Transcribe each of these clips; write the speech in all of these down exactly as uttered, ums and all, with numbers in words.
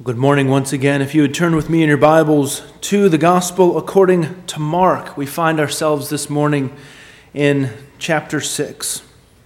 Good morning once again. If you would turn with me in your Bibles to the Gospel according to Mark, we find ourselves this morning in chapter six.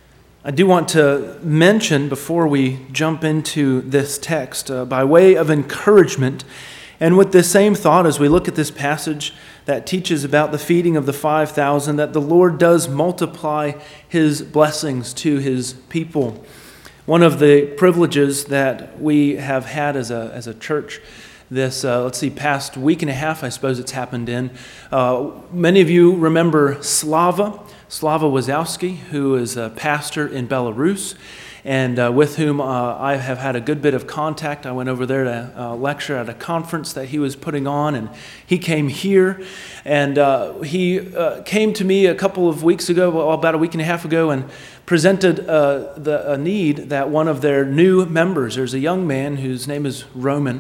I do want to mention before we jump into this text, uh, by way of encouragement, and with this same thought as we look at this passage that teaches about the feeding of the five thousand, that the Lord does multiply His blessings to His people. One of the privileges that we have had as a as a church this, uh, let's see, past week and a half, I suppose it's happened in. Uh, many of you remember Slava, Slava Wazowski, who is a pastor in Belarus, and uh, with whom uh, I have had a good bit of contact. I went over there to uh, lecture at a conference that he was putting on, and he came here, and uh, he uh, came to me a couple of weeks ago, well, about a week and a half ago, and presented uh, the, a need that one of their new members, there's a young man whose name is Roman,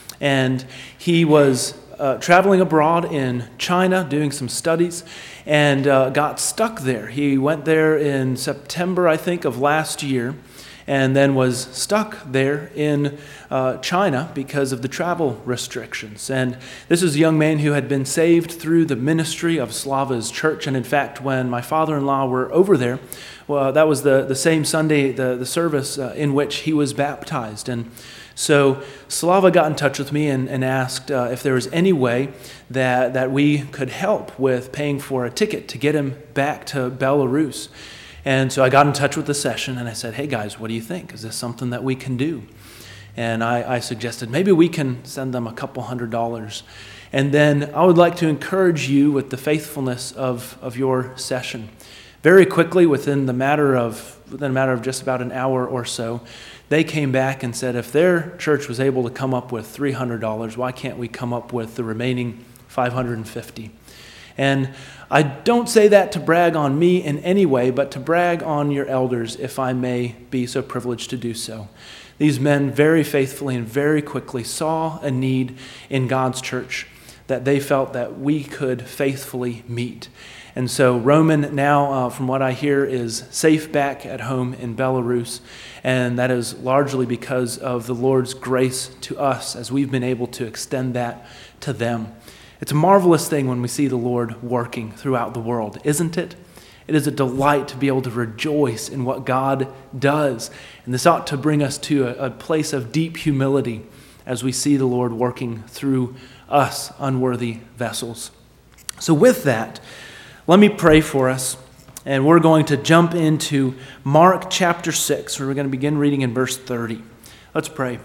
and he was uh, traveling abroad in China doing some studies and uh, got stuck there. He went there in September, I think, of last year, and then was stuck there in uh, China because of the travel restrictions. And this is a young man who had been saved through the ministry of Slava's church. And in fact, when my father-in-law were over there, well, that was the, the same Sunday, the, the service uh, in which he was baptized. And so Slava got in touch with me and, and asked uh, if there was any way that, that we could help with paying for a ticket to get him back to Belarus. And so I got in touch with the session and I said, hey guys, what do you think? Is this something that we can do? And I, I suggested maybe we can send them a couple hundred dollars. And then I would like to encourage you with the faithfulness of, of your session. Very quickly, within the matter of within a matter of just about an hour or so, they came back and said, if their church was able to come up with three hundred dollars, why can't we come up with the remaining five hundred fifty dollars? And I don't say that to brag on me in any way, but to brag on your elders, if I may be so privileged to do so. These men very faithfully and very quickly saw a need in God's church that they felt that we could faithfully meet. And so Roman now, uh, from what I hear, is safe back at home in Belarus, and that is largely because of the Lord's grace to us as we've been able to extend that to them. It's a marvelous thing when we see the Lord working throughout the world, isn't it? It is a delight to be able to rejoice in what God does. And this ought to bring us to a, a place of deep humility as we see the Lord working through us unworthy vessels. So with that, let me pray for us. And we're going to jump into Mark chapter six, where we're going to begin reading in verse thirty. Let's pray.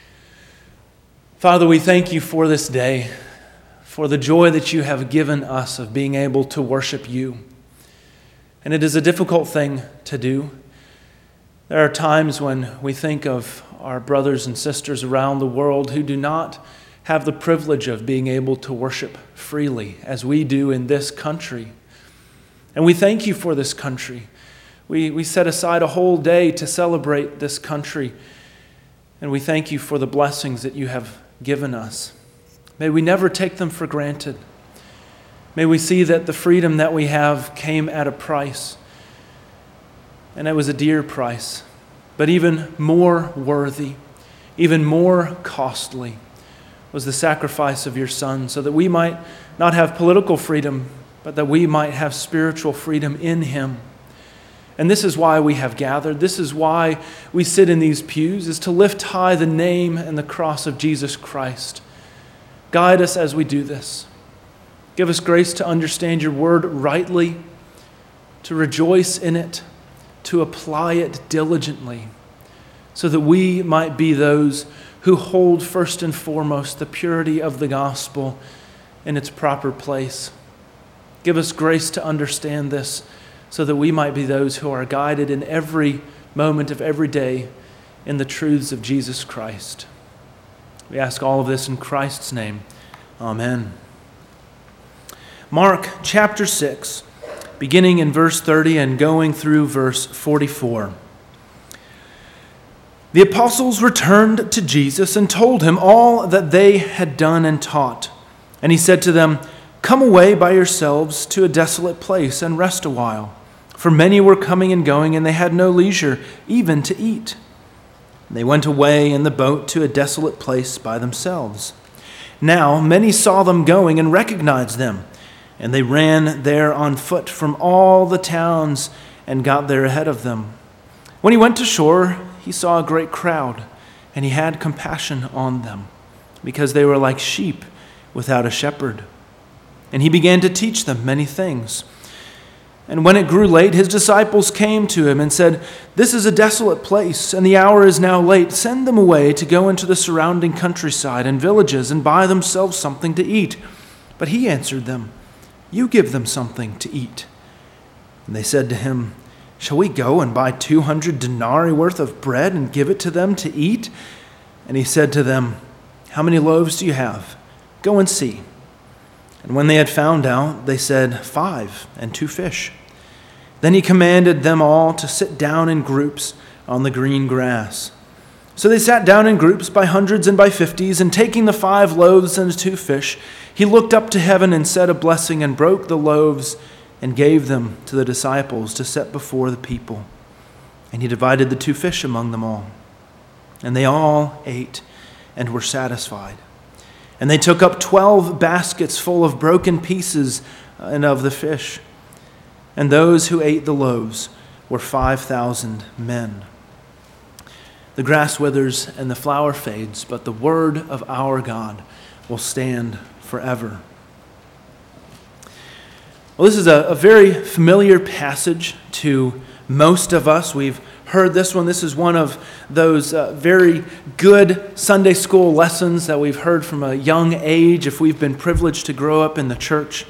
Father, we thank you for this day, for the joy that you have given us of being able to worship you. And it is a difficult thing to do. There are times when we think of our brothers and sisters around the world who do not have the privilege of being able to worship freely as we do in this country. And we thank you for this country. We, we set aside a whole day to celebrate this country. And we thank you for the blessings that you have given us. May we never take them for granted. May we see that the freedom that we have came at a price. And it was a dear price. But even more worthy, even more costly, was the sacrifice of your Son, so that we might not have political freedom, but that we might have spiritual freedom in Him. And this is why we have gathered. This is why we sit in these pews, is to lift high the name and the cross of Jesus Christ. Guide us as we do this. Give us grace to understand your word rightly, to rejoice in it, to apply it diligently, so that we might be those who hold first and foremost the purity of the gospel in its proper place. Give us grace to understand this so that we might be those who are guided in every moment of every day in the truths of Jesus Christ. We ask all of this in Christ's name. Amen. Mark chapter six, beginning in verse thirty and going through verse forty-four. The apostles returned to Jesus and told him all that they had done and taught. And he said to them, "Come away by yourselves to a desolate place and rest a while." For many were coming and going, and they had no leisure even to eat. They went away in the boat to a desolate place by themselves. Now many saw them going and recognized them, and they ran there on foot from all the towns and got there ahead of them. When he went to shore, he saw a great crowd, and he had compassion on them, because they were like sheep without a shepherd. And he began to teach them many things. And when it grew late, his disciples came to him and said, "This is a desolate place, and the hour is now late. Send them away to go into the surrounding countryside and villages and buy themselves something to eat." But he answered them, "You give them something to eat." And they said to him, "Shall we go and buy two hundred denarii worth of bread and give it to them to eat?" And he said to them, "How many loaves do you have? Go and see." And when they had found out, they said, "Five and two fish." Then he commanded them all to sit down in groups on the green grass. So they sat down in groups by hundreds and by fifties, and taking the five loaves and the two fish, he looked up to heaven and said a blessing and broke the loaves and gave them to the disciples to set before the people. And he divided the two fish among them all. And they all ate and were satisfied. And they took up twelve baskets full of broken pieces and of the fish. And those who ate the loaves were five thousand men. The grass withers and the flower fades, but the word of our God will stand forever. Well, this is a, a very familiar passage to most of us. We've heard this one. This is one of those uh, very good Sunday school lessons that we've heard from a young age if we've been privileged to grow up in the church.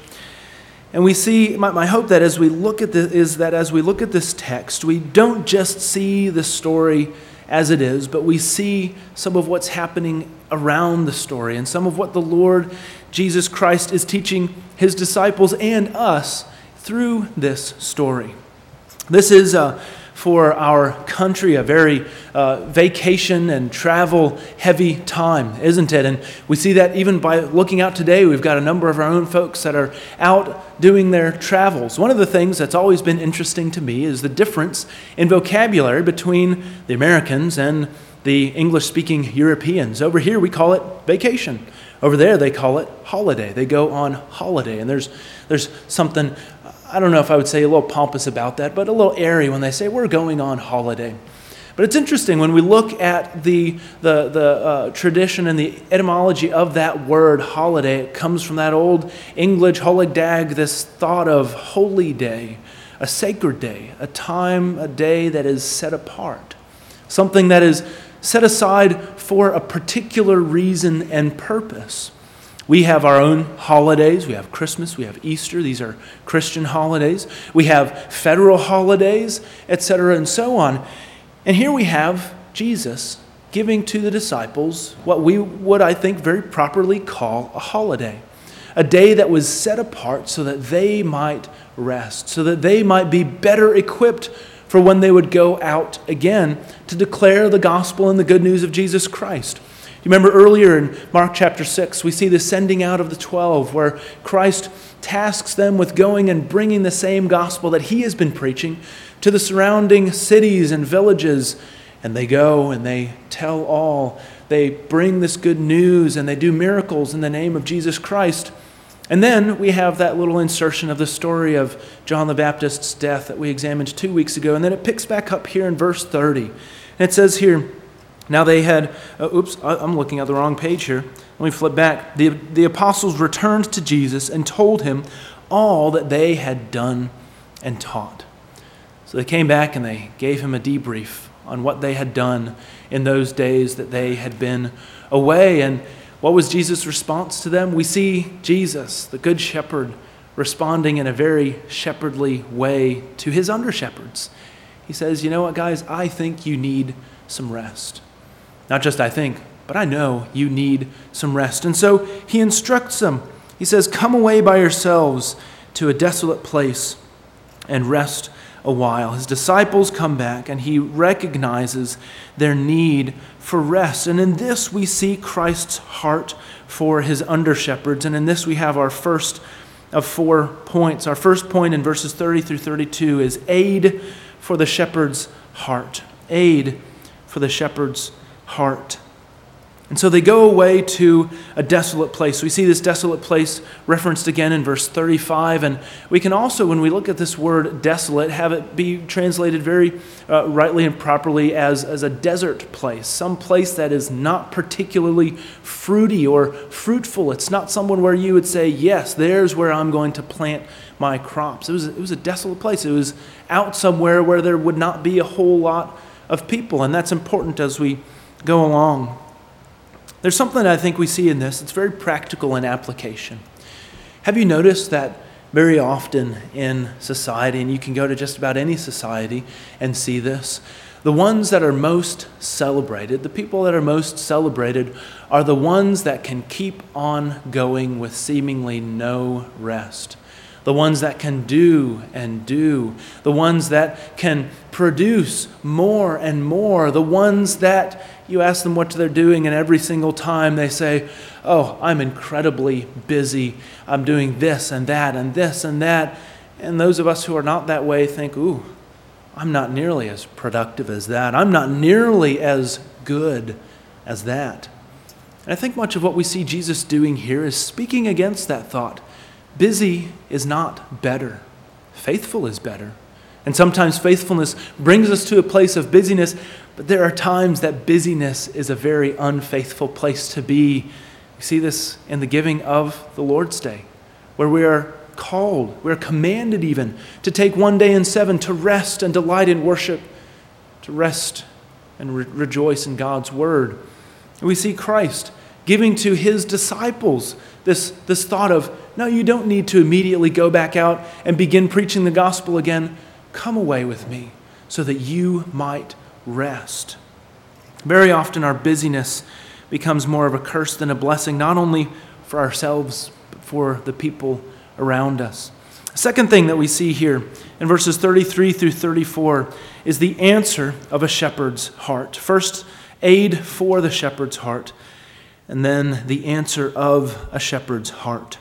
And we see, my, my hope that as we look at this is that as we look at this text, we don't just see the story as it is, but we see some of what's happening around the story and some of what the Lord Jesus Christ is teaching his disciples and us through this story. This is uh, for our country a very uh, vacation and travel heavy time, isn't it? And we see that even by looking out today. We've got a number of our own folks that are out doing their travels. One of the things that's always been interesting to me is the difference in vocabulary between the Americans and the English-speaking Europeans. Over here we call it vacation. Over there they call it holiday. They go on holiday. And there's there's something, I don't know if I would say a little pompous about that, but a little airy when they say we're going on holiday. But it's interesting when we look at the the the uh, tradition and the etymology of that word holiday. It comes from that old English holydag, this thought of holy day, a sacred day, a time, a day that is set apart, something that is set aside for a particular reason and purpose. We have our own holidays. We have Christmas, we have Easter. These are Christian holidays. We have federal holidays, et cetera, and so on. And here we have Jesus giving to the disciples what we would, I think, very properly call a holiday. A day that was set apart so that they might rest, so that they might be better equipped for when they would go out again to declare the gospel and the good news of Jesus Christ. You remember earlier in Mark chapter six, we see the sending out of the twelve, where Christ tasks them with going and bringing the same gospel that he has been preaching to the surrounding cities and villages. And they go and they tell all. They bring this good news and they do miracles in the name of Jesus Christ. And then we have that little insertion of the story of John the Baptist's death that we examined two weeks ago. And then it picks back up here in verse thirty. And it says here, now they had, uh, oops, I'm looking at the wrong page here. Let me flip back. The, the apostles returned to Jesus and told him all that they had done and taught. So they came back and they gave him a debrief on what they had done in those days that they had been away. And what was Jesus' response to them? We see Jesus, the good shepherd, responding in a very shepherdly way to his under-shepherds. He says, you know what, guys, I think you need some rest. Not just I think, but I know you need some rest. And so he instructs them. He says, come away by yourselves to a desolate place and rest a while. His disciples come back and he recognizes their need for rest. And in this we see Christ's heart for his under-shepherds. And in this we have our first of four points. Our first point in verses thirty through thirty-two is aid for the shepherd's heart. Aid for the shepherd's heart. And so they go away to a desolate place. We see this desolate place referenced again in verse thirty-five. And we can also, when we look at this word desolate, have it be translated very uh, rightly and properly as, as a desert place. Some place that is not particularly fruity or fruitful. It's not someone where you would say, yes, there's where I'm going to plant my crops. It was, it was a desolate place. It was out somewhere where there would not be a whole lot of people. And that's important as we go along. There's something I think we see in this. It's very practical in application. Have you noticed that very often in society, and you can go to just about any society and see this, the ones that are most celebrated, the people that are most celebrated, are the ones that can keep on going with seemingly no rest. The ones that can do and do. The ones that can produce more and more. The ones that you ask them what they're doing, and every single time they say, oh, I'm incredibly busy. I'm doing this and that and this and that. And those of us who are not that way think, ooh, I'm not nearly as productive as that. I'm not nearly as good as that. And I think much of what we see Jesus doing here is speaking against that thought. Busy is not better. Faithful is better. And sometimes faithfulness brings us to a place of busyness, but there are times that busyness is a very unfaithful place to be. We see this in the giving of the Lord's Day, where we are called, we are commanded even, to take one day in seven to rest and delight in worship, to rest and re- rejoice in God's word. And we see Christ giving to his disciples this, this thought of, no, you don't need to immediately go back out and begin preaching the gospel again. Come away with me so that you might rest. Very often our busyness becomes more of a curse than a blessing, not only for ourselves, but for the people around us. The second thing that we see here in verses thirty-three through thirty-four is the answer of a shepherd's heart. First, aid for the shepherd's heart, and then the answer of a shepherd's heart.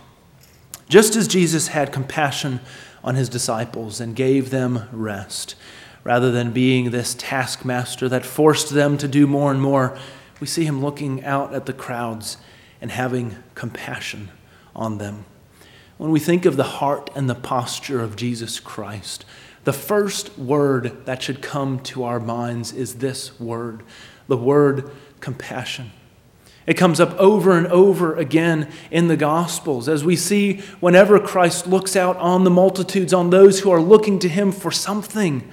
Just as Jesus had compassion on his disciples and gave them rest, rather than being this taskmaster that forced them to do more and more, we see him looking out at the crowds and having compassion on them. When we think of the heart and the posture of Jesus Christ, the first word that should come to our minds is this word, the word compassion. It comes up over and over again in the Gospels as we see whenever Christ looks out on the multitudes, on those who are looking to him for something,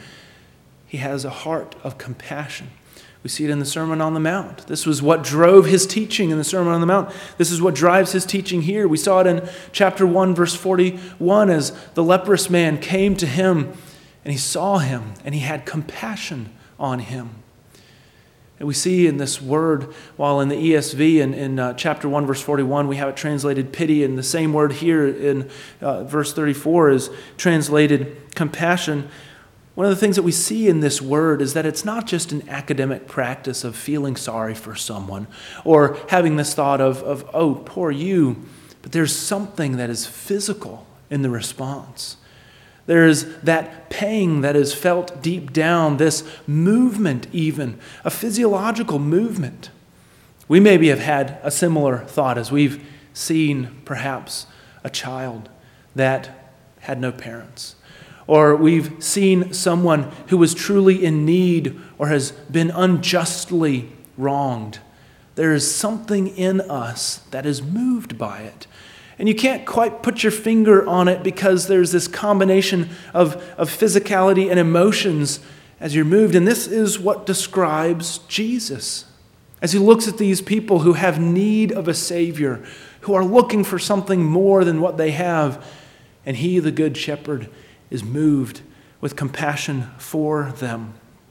he has a heart of compassion. We see it in the Sermon on the Mount. This was what drove his teaching in the Sermon on the Mount. This is what drives his teaching here. We saw it in chapter one, verse forty-one, as the leprous man came to him and he saw him and he had compassion on him. And we see in this word, while in the E S V in, in uh, chapter one, verse forty-one, we have it translated pity, and the same word here in uh, verse thirty-four is translated compassion. One of the things that we see in this word is that it's not just an academic practice of feeling sorry for someone or having this thought of, of oh, poor you, but there's something that is physical in the response. There's that pain that is felt deep down, this movement even, a physiological movement. We maybe have had a similar thought as we've seen perhaps a child that had no parents. Or we've seen someone who was truly in need or has been unjustly wronged. There is something in us that is moved by it. And you can't quite put your finger on it because there's this combination of, of physicality and emotions as you're moved. And this is what describes Jesus. As he looks at these people who have need of a Savior, who are looking for something more than what they have. And he, the Good Shepherd, is moved with compassion for them.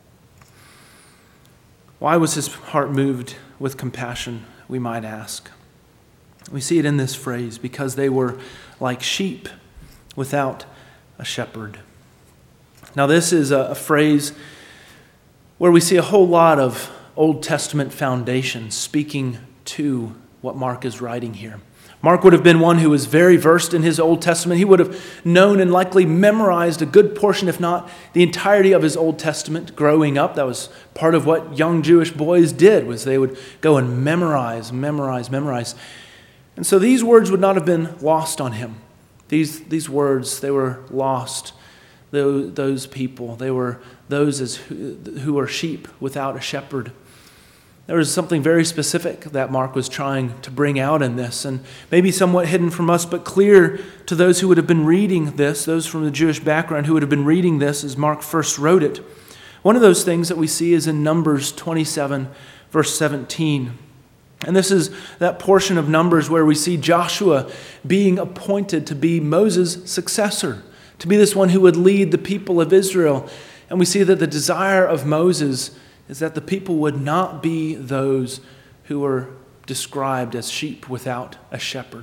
Why was his heart moved with compassion, we might ask? We see it in this phrase, because they were like sheep without a shepherd. Now, this is a, a phrase where we see a whole lot of Old Testament foundations speaking to what Mark is writing here. Mark would have been one who was very versed in his Old Testament. He would have known and likely memorized a good portion, if not the entirety of his Old Testament growing up. That was part of what young Jewish boys did, was they would go and memorize, memorize, memorize. And so these words would not have been lost on him. These, these words, they were lost. Those, those people, they were those as who, who are sheep without a shepherd. There was something very specific that Mark was trying to bring out in this, and maybe somewhat hidden from us, but clear to those who would have been reading this, those from the Jewish background who would have been reading this as Mark first wrote it. One of those things that we see is in Numbers twenty-seven, verse seventeen. And this is that portion of Numbers where we see Joshua being appointed to be Moses' successor, to be this one who would lead the people of Israel. And we see that the desire of Moses is that the people would not be those who were described as sheep without a shepherd.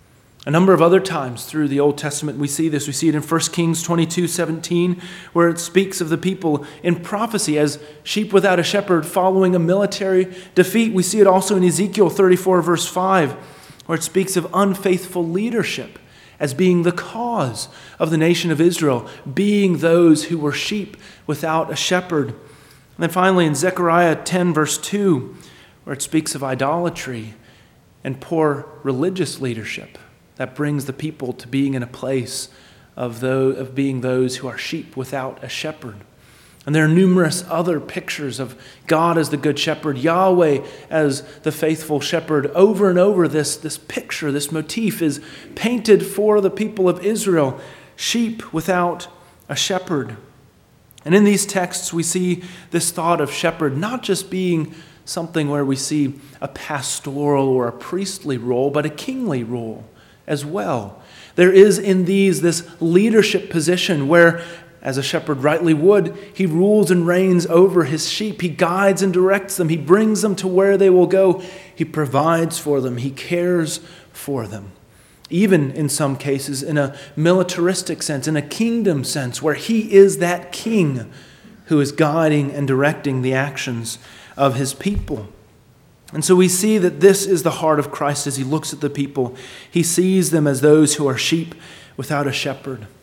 A number of other times through the Old Testament we see this. We see it in First Kings twenty-two seventeen, where it speaks of the people in prophecy as sheep without a shepherd following a military defeat. We see it also in Ezekiel thirty-four verse five, where it speaks of unfaithful leadership as being the cause of the nation of Israel, being those who were sheep without a shepherd. And then finally in Zechariah ten verse two, where it speaks of idolatry and poor religious leadership that brings the people to being in a place of, those, of being those who are sheep without a shepherd. And there are numerous other pictures of God as the good shepherd, Yahweh as the faithful shepherd. Over and over, this, this picture, this motif is painted for the people of Israel, sheep without a shepherd. And in these texts, we see this thought of shepherd not just being something where we see a pastoral or a priestly role, but a kingly role as well. There is in these this leadership position where, as a shepherd rightly would, he rules and reigns over his sheep. He guides and directs them. He brings them to where they will go. He provides for them. He cares for them. Even in some cases in a militaristic sense, in a kingdom sense, where he is that king who is guiding and directing the actions of his people. And so we see that this is the heart of Christ as he looks at the people. He sees them as those who are sheep without a shepherd. And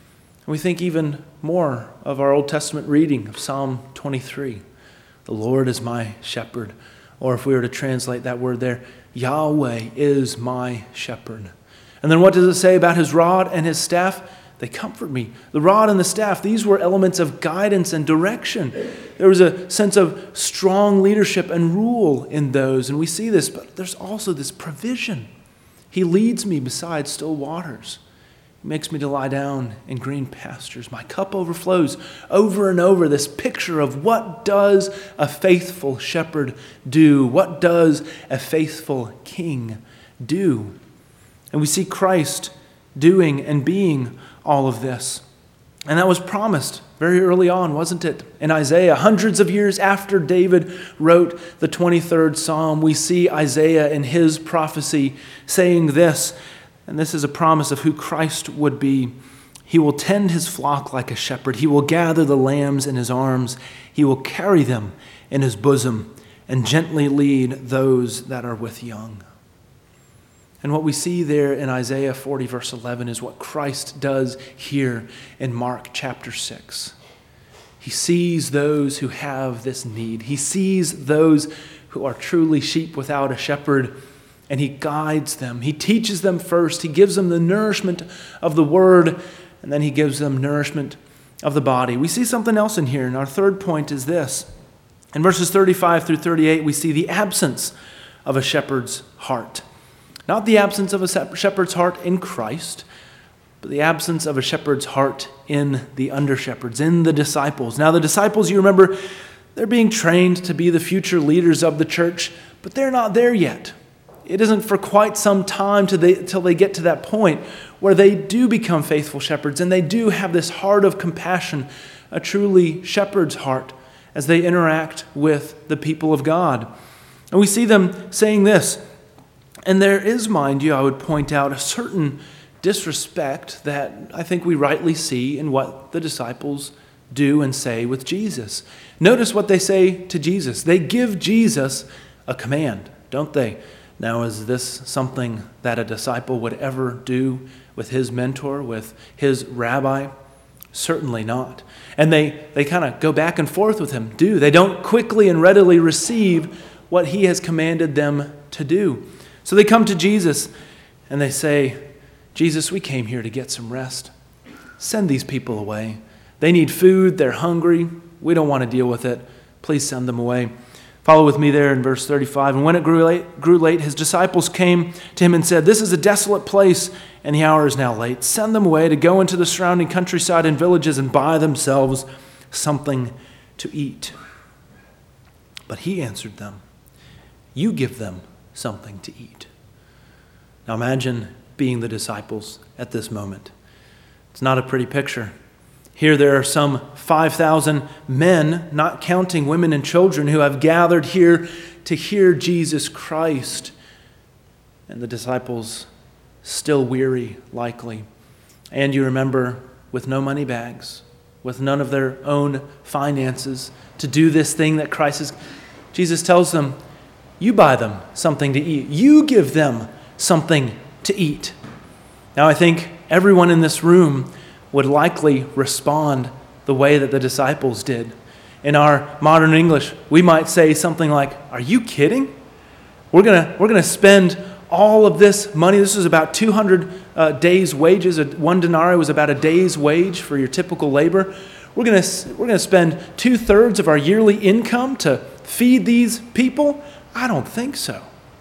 we think even more of our Old Testament reading of Psalm twenty-three. The Lord is my shepherd. Or if we were to translate that word there, Yahweh is my shepherd. And then what does it say about his rod and his staff? They comfort me. The rod and the staff, these were elements of guidance and direction. There was a sense of strong leadership and rule in those. And we see this, but there's also this provision. He leads me beside still waters. He makes me to lie down in green pastures. My cup overflows. Over and over, this picture of what does a faithful shepherd do? What does a faithful king do? And we see Christ doing and being all of this. And that was promised very early on, wasn't it? In Isaiah, hundreds of years after David wrote the twenty-third Psalm, we see Isaiah in his prophecy saying this, and this is a promise of who Christ would be. He will tend his flock like a shepherd. He will gather the lambs in his arms. He will carry them in his bosom and gently lead those that are with young. And what we see there in Isaiah forty, verse eleven, is what Christ does here in Mark chapter six. He sees those who have this need. He sees those who are truly sheep without a shepherd, and he guides them. He teaches them first. He gives them the nourishment of the word, and then he gives them nourishment of the body. We see something else in here, and our third point is this. In verses thirty-five through thirty-eight, we see the absence of a shepherd's heart. Not the absence of a shepherd's heart in Christ, but the absence of a shepherd's heart in the under-shepherds, in the disciples. Now the disciples, you remember, they're being trained to be the future leaders of the church, but they're not there yet. It isn't for quite some time till they, till they get to that point where they do become faithful shepherds and they do have this heart of compassion, a truly shepherd's heart, as they interact with the people of God. And we see them saying this. And there is, mind you, I would point out a certain disrespect that I think we rightly see in what the disciples do and say with Jesus. Notice what they say to Jesus. They give Jesus a command, don't they? Now, is this something that a disciple would ever do with his mentor, with his rabbi? Certainly not. And they, they kind of go back and forth with him, do. They don't quickly and readily receive what he has commanded them to do. So they come to Jesus and they say, Jesus, we came here to get some rest. Send these people away. They need food. They're hungry. We don't want to deal with it. Please send them away. Follow with me there in verse thirty-five. And when it grew late, grew late, his disciples came to him and said, this is a desolate place, and the hour is now late. Send them away to go into the surrounding countryside and villages and buy themselves something to eat. But he answered them, you give them something to eat. Now imagine being the disciples at this moment. It's not a pretty picture. Here there are some five thousand men, not counting women and children, who have gathered here to hear Jesus Christ. And the disciples still weary, likely. And you remember, with no money bags, with none of their own finances to do this thing that Christ is. Jesus tells them, you buy them something to eat. You give them something to eat. Now I think everyone in this room would likely respond the way that the disciples did. In our modern English, we might say something like, are you kidding? We're gonna, we're gonna spend all of this money. This is about two hundred uh, days' wages. One denarii was about a day's wage for your typical labor. We're gonna, we're gonna spend two-thirds of our yearly income to feed these people? I don't think so.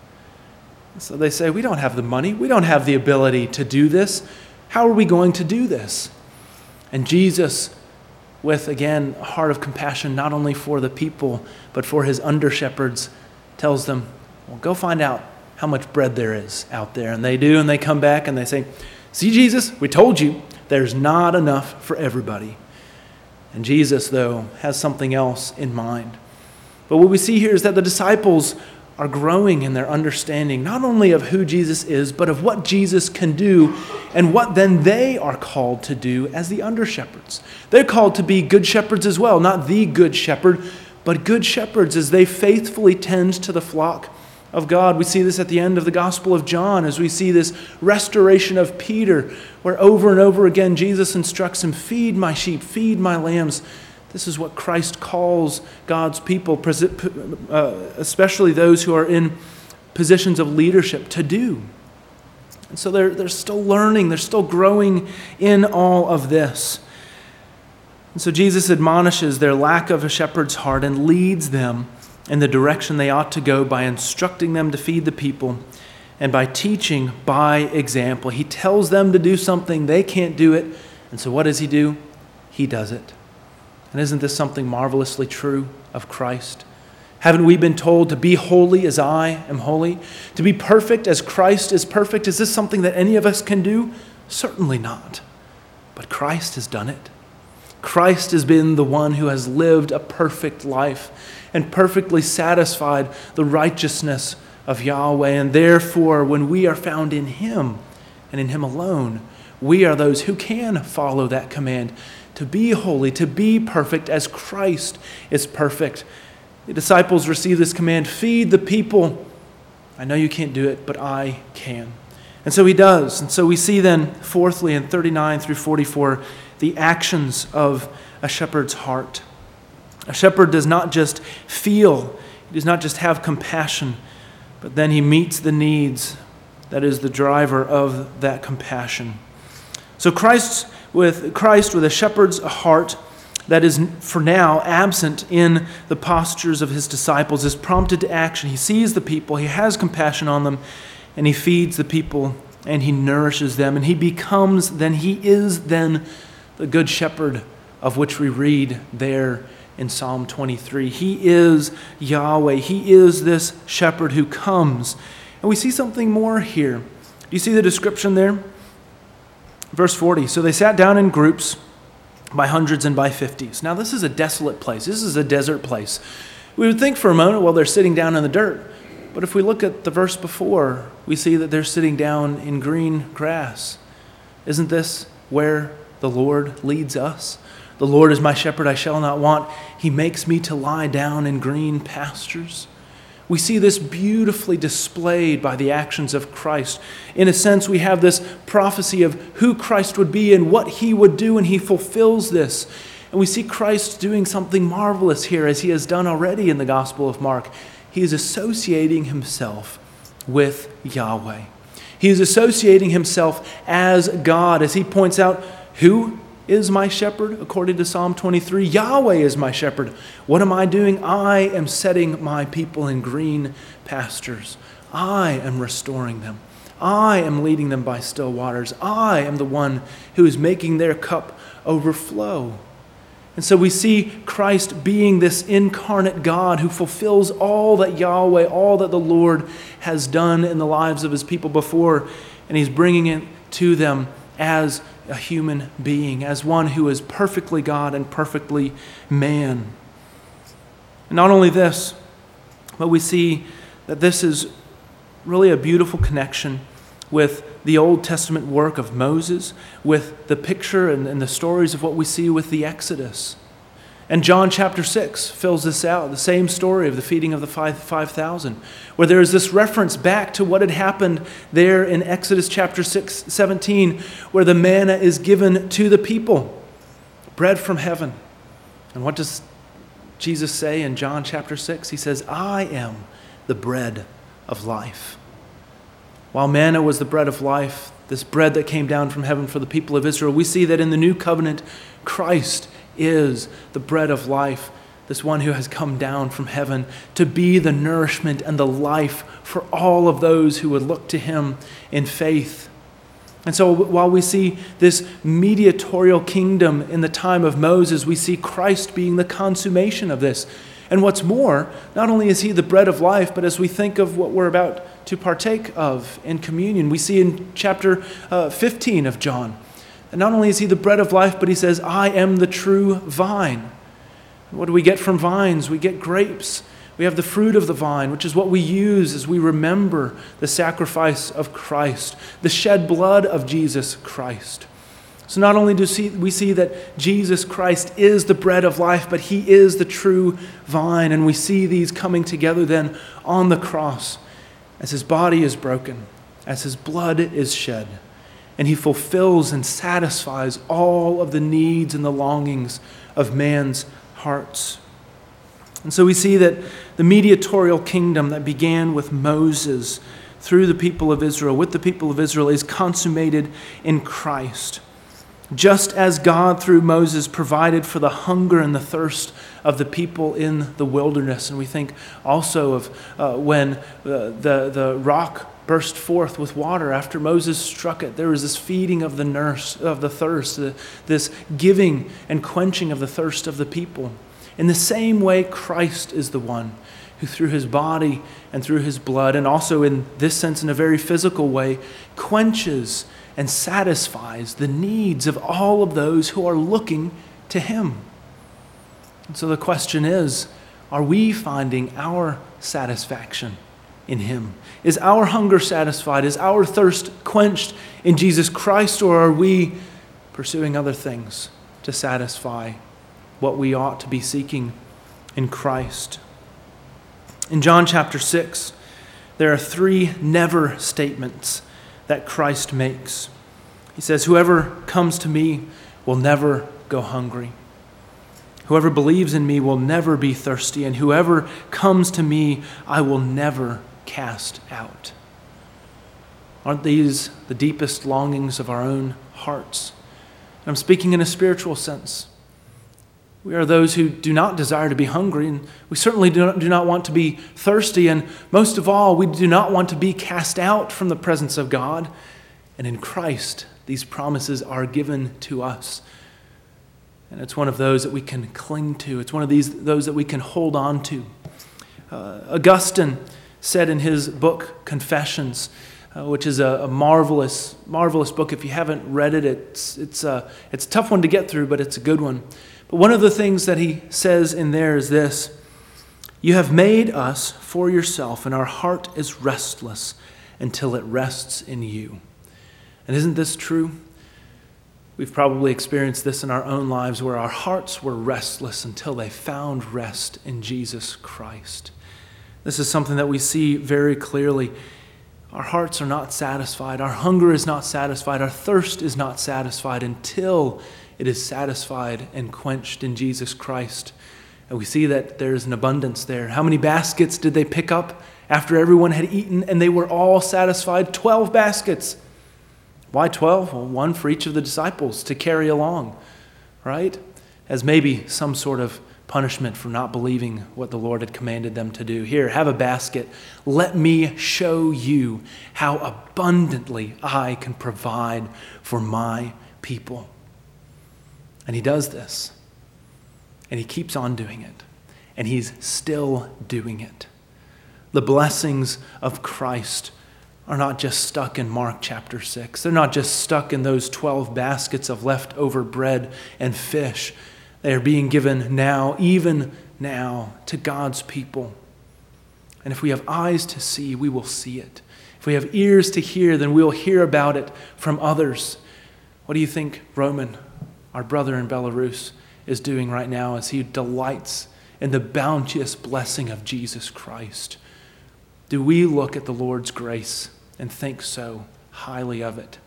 So they say, we don't have the money. We don't have the ability to do this. How are we going to do this? And Jesus, with, again, a heart of compassion, not only for the people, but for his under-shepherds, tells them, well, go find out how much bread there is out there. And they do, and they come back and they say, see, Jesus, we told you there's not enough for everybody. And Jesus, though, has something else in mind. But what we see here is that the disciples are growing in their understanding, not only of who Jesus is, but of what Jesus can do and what then they are called to do as the under-shepherds. They're called to be good shepherds as well, not the good shepherd, but good shepherds as they faithfully tend to the flock of God. We see this at the end of the Gospel of John as we see this restoration of Peter, where over and over again Jesus instructs him, feed my sheep, feed my lambs. This is what Christ calls God's people, especially those who are in positions of leadership, to do. And so they're, they're still learning, they're still growing in all of this. And so Jesus admonishes their lack of a shepherd's heart and leads them in the direction they ought to go by instructing them to feed the people and by teaching by example. He tells them to do something, they can't do it. And so what does he do? He does it. And isn't this something marvelously true of Christ? Haven't we been told to be holy as I am holy? To be perfect as Christ is perfect? Is this something that any of us can do? Certainly not. But Christ has done it. Christ has been the one who has lived a perfect life and perfectly satisfied the righteousness of Yahweh. And therefore, when we are found in him and in him alone, we are those who can follow that command to be holy, to be perfect as Christ is perfect. The disciples receive this command, feed the people. I know you can't do it, but I can. And so he does. And so we see then, fourthly, in thirty-nine through forty-four, the actions of a shepherd's heart. A shepherd does not just feel, he does not just have compassion, but then he meets the needs. That is the driver of that compassion. So Christ with Christ with a shepherd's heart that is for now absent in the postures of his disciples is prompted to action. He sees the people, he has compassion on them, and he feeds the people and he nourishes them, and he becomes then, he is then the good shepherd of which we read there in Psalm twenty-three. He is Yahweh. He is this shepherd who comes. And we see something more here. Do you see the description there? Verse forty, so they sat down in groups by hundreds and by fifties. Now this is a desolate place. This is a desert place. We would think for a moment, well, they're sitting down in the dirt. But if we look at the verse before, we see that they're sitting down in green grass. Isn't this where the Lord leads us? The Lord is my shepherd, I shall not want. He makes me to lie down in green pastures. We see this beautifully displayed by the actions of Christ. In a sense, we have this prophecy of who Christ would be and what he would do, and he fulfills this. And we see Christ doing something marvelous here, as he has done already in the Gospel of Mark. He is associating himself with Yahweh. He is associating himself as God, as he points out, who is my shepherd? According to Psalm twenty-three, Yahweh is my shepherd. What am I doing? I am setting my people in green pastures. I am restoring them. I am leading them by still waters. I am the one who is making their cup overflow. And so we see Christ being this incarnate God who fulfills all that Yahweh, all that the Lord has done in the lives of his people before, and he's bringing it to them as a human being, as one who is perfectly God and perfectly man. And not only this, but we see that this is really a beautiful connection with the Old Testament work of Moses, with the picture and, and the stories of what we see with the Exodus. And John chapter six fills this out, the same story of the feeding of the five thousand, where there is this reference back to what had happened there in Exodus chapter six, seventeen, where the manna is given to the people, bread from heaven. And what does Jesus say in John chapter six? He says, I am the bread of life. While manna was the bread of life, this bread that came down from heaven for the people of Israel, we see that in the new covenant, Christ is the bread of life, this one who has come down from heaven to be the nourishment and the life for all of those who would look to him in faith. And so while we see this mediatorial kingdom in the time of Moses, we see Christ being the consummation of this. And what's more, not only is he the bread of life, but as we think of what we're about to partake of in communion, we see in chapter uh, fifteen of John, and not only is he the bread of life, but he says, I am the true vine. What do we get from vines? We get grapes. We have the fruit of the vine, which is what we use as we remember the sacrifice of Christ, the shed blood of Jesus Christ. So not only do we see that Jesus Christ is the bread of life, but he is the true vine. And we see these coming together then on the cross as his body is broken, as his blood is shed. And he fulfills and satisfies all of the needs and the longings of man's hearts. And so we see that the mediatorial kingdom that began with Moses through the people of Israel, with the people of Israel, is consummated in Christ. Just as God through Moses provided for the hunger and the thirst of the people in the wilderness. And we think also of uh, when uh, the, the rock burst forth with water after Moses struck it. There was this feeding of the nurse of the thirst, uh, this giving and quenching of the thirst of the people. In the same way, Christ is the one who through his body and through his blood, and also in this sense in a very physical way, quenches and satisfies the needs of all of those who are looking to him. And so the question is, are we finding our satisfaction in him? Is our hunger satisfied? Is our thirst quenched in Jesus Christ? Or are we pursuing other things to satisfy what we ought to be seeking in Christ? In John chapter six, there are three never statements that Christ makes. He says, whoever comes to me will never go hungry. Whoever believes in me will never be thirsty, and whoever comes to me, I will never cast out. Aren't these the deepest longings of our own hearts? And I'm speaking in a spiritual sense. We are those who do not desire to be hungry, and we certainly do not, do not want to be thirsty, and most of all, we do not want to be cast out from the presence of God. And in Christ, these promises are given to us. And it's one of those that we can cling to. It's one of these those that we can hold on to. Uh, Augustine said in his book, Confessions, uh, which is a, a marvelous, marvelous book. If you haven't read it, it's, it's, a, it's a tough one to get through, but it's a good one. But one of the things that he says in there is this: you have made us for yourself, and our heart is restless until it rests in you. And isn't this true? We've probably experienced this in our own lives, where our hearts were restless until they found rest in Jesus Christ. This is something that we see very clearly. Our hearts are not satisfied. Our hunger is not satisfied. Our thirst is not satisfied until it is satisfied and quenched in Jesus Christ. And we see that there's an abundance there. How many baskets did they pick up after everyone had eaten and they were all satisfied? Twelve baskets. Why twelve? Well, one for each of the disciples to carry along, right? As maybe some sort of punishment for not believing what the Lord had commanded them to do. Here, have a basket. Let me show you how abundantly I can provide for my people. And he does this. And he keeps on doing it. And he's still doing it. The blessings of Christ are not just stuck in Mark chapter six. They're not just stuck in those twelve baskets of leftover bread and fish. They are being given now, even now, to God's people. And if we have eyes to see, we will see it. If we have ears to hear, then we'll hear about it from others. What do you think Roman, our brother in Belarus, is doing right now as he delights in the bounteous blessing of Jesus Christ? Do we look at the Lord's grace and think so highly of it,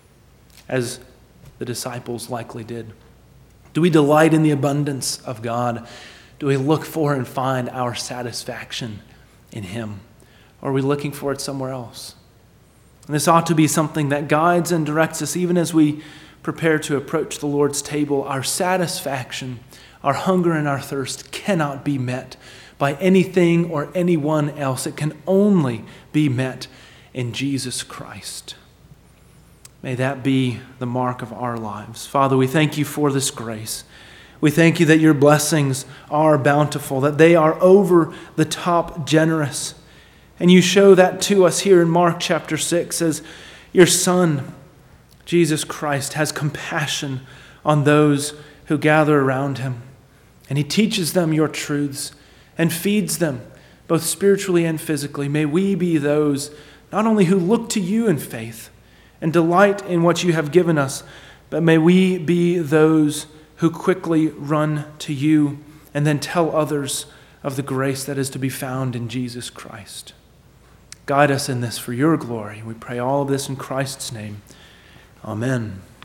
as the disciples likely did? Do we delight in the abundance of God? Do we look for and find our satisfaction in him? Or are we looking for it somewhere else? And this ought to be something that guides and directs us even as we prepare to approach the Lord's table. Our satisfaction, our hunger and our thirst cannot be met by anything or anyone else. It can only be met in Jesus Christ. May that be the mark of our lives. Father, we thank you for this grace. We thank you that your blessings are bountiful, that they are over the top generous. And you show that to us here in Mark chapter six as your Son, Jesus Christ, has compassion on those who gather around him. And he teaches them your truths and feeds them both spiritually and physically. May we be those not only who look to you in faith and delight in what you have given us, but may we be those who quickly run to you and then tell others of the grace that is to be found in Jesus Christ. Guide us in this for your glory. We pray all of this in Christ's name. Amen.